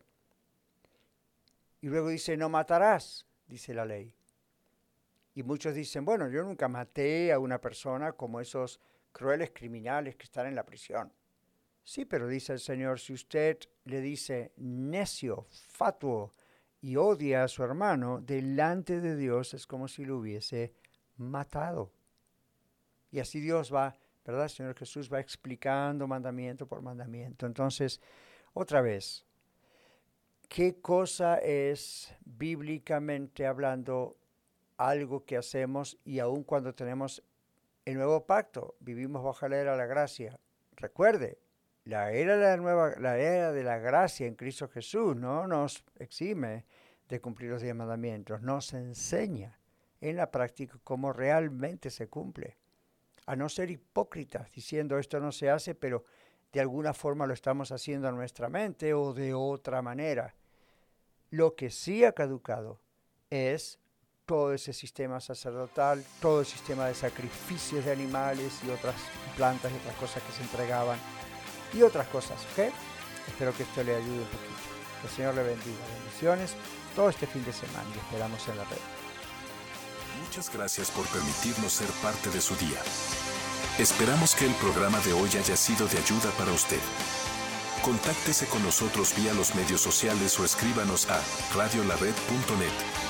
Y luego dice, no matarás, dice la ley. Y muchos dicen, bueno, yo nunca maté a una persona como esos crueles criminales que están en la prisión. Sí, pero dice el Señor, si usted le dice necio, fatuo, y odia a su hermano, delante de Dios es como si lo hubiese matado. Y así Dios va, ¿verdad? El Señor Jesús va explicando mandamiento por mandamiento. Entonces, otra vez, ¿qué cosa es bíblicamente hablando algo que hacemos y aun cuando tenemos el nuevo pacto, vivimos bajo la era de la gracia? Recuerde, la era de la gracia en Cristo Jesús no nos exime de cumplir los 10 mandamientos, nos enseña en la práctica cómo realmente se cumple. A no ser hipócritas diciendo esto no se hace, pero de alguna forma lo estamos haciendo a nuestra mente o de otra manera. Lo que sí ha caducado es todo ese sistema sacerdotal, todo el sistema de sacrificios de animales y otras plantas y otras cosas que se entregaban y otras cosas, ¿ok? Espero que esto le ayude un poquito. Que el Señor le bendiga. Bendiciones todo este fin de semana y esperamos en la red. Muchas gracias por permitirnos ser parte de su día. Esperamos que el programa de hoy haya sido de ayuda para usted. Contáctese con nosotros vía los medios sociales o escríbanos a radiolared.net.